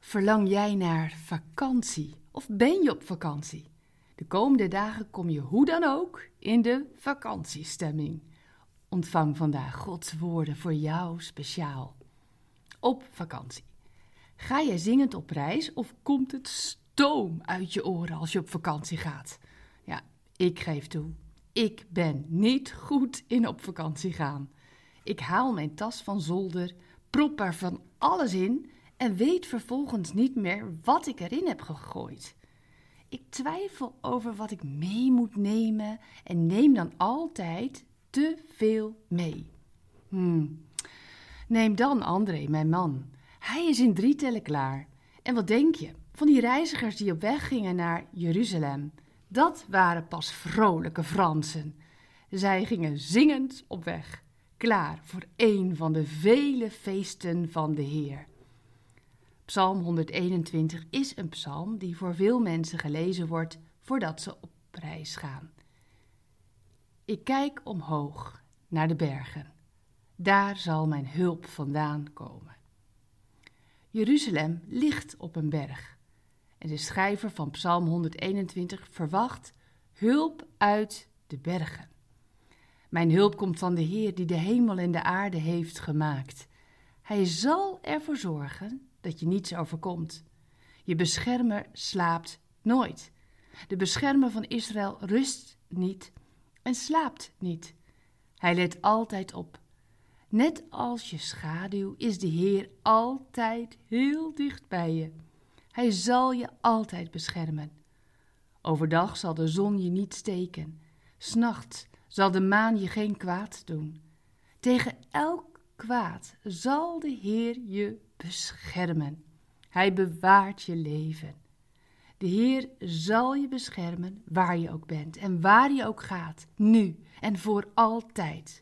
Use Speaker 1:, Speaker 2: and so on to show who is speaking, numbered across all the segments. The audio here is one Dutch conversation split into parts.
Speaker 1: Verlang jij naar vakantie of ben je op vakantie? De komende dagen kom je hoe dan ook in de vakantiestemming. Ontvang vandaag Gods woorden voor jou speciaal. Op vakantie. Ga jij zingend op reis of komt het stoom uit je oren als je op vakantie gaat? Ja, ik geef toe. Ik ben niet goed in op vakantie gaan. Ik haal mijn tas van zolder, prop er van alles in en weet vervolgens niet meer wat ik erin heb gegooid. Ik twijfel over wat ik mee moet nemen en neem dan altijd te veel mee. Neem dan André, mijn man. Hij is in 3 tellen klaar. En wat denk je? Van die reizigers die op weg gingen naar Jeruzalem. Dat waren pas vrolijke Fransen. Zij gingen zingend op weg, klaar voor een van de vele feesten van de Heer. Psalm 121 is een psalm die voor veel mensen gelezen wordt voordat ze op reis gaan. Ik kijk omhoog naar de bergen. Daar zal mijn hulp vandaan komen. Jeruzalem ligt op een berg. En de schrijver van Psalm 121 verwacht hulp uit de bergen. Mijn hulp komt van de Heer die de hemel en de aarde heeft gemaakt. Hij zal ervoor zorgen dat je niets overkomt. Je beschermer slaapt nooit. De beschermer van Israël rust niet en slaapt niet. Hij let altijd op. Net als je schaduw is de Heer altijd heel dicht bij je. Hij zal je altijd beschermen. Overdag zal de zon je niet steken. 's Nachts zal de maan je geen kwaad doen. Tegen elk kwaad zal de Heer je beschermen. Hij bewaart je leven. De Heer zal je beschermen waar je ook bent en waar je ook gaat, nu en voor altijd.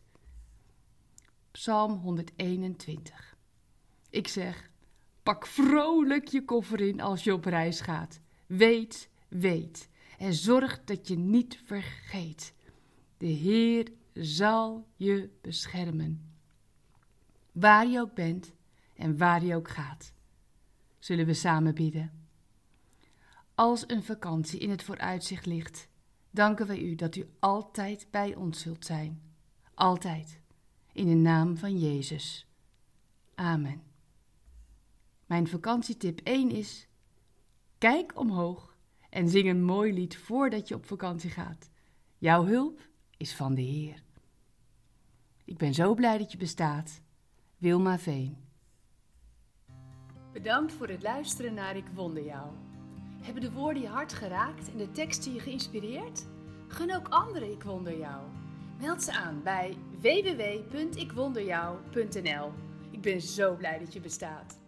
Speaker 1: Psalm 121. Ik zeg, pak vrolijk je koffer in als je op reis gaat. Weet en zorg dat je niet vergeet. De Heer zal je beschermen. Waar je ook bent en waar je ook gaat. Zullen we samen bidden? Als een vakantie in het vooruitzicht ligt, danken wij u dat u altijd bij ons zult zijn. Altijd. In de naam van Jezus. Amen. Mijn vakantietip 1 is: kijk omhoog en zing een mooi lied voordat je op vakantie gaat. Jouw hulp is van de Heer. Ik ben zo blij dat je bestaat. Wilma Veen.
Speaker 2: Bedankt voor het luisteren naar Ik Wonder Jou. Hebben de woorden je hart geraakt en de teksten je geïnspireerd? Gun ook anderen Ik Wonder Jou. Meld ze aan bij www.ikwonderjou.nl. Ik ben zo blij dat je bestaat.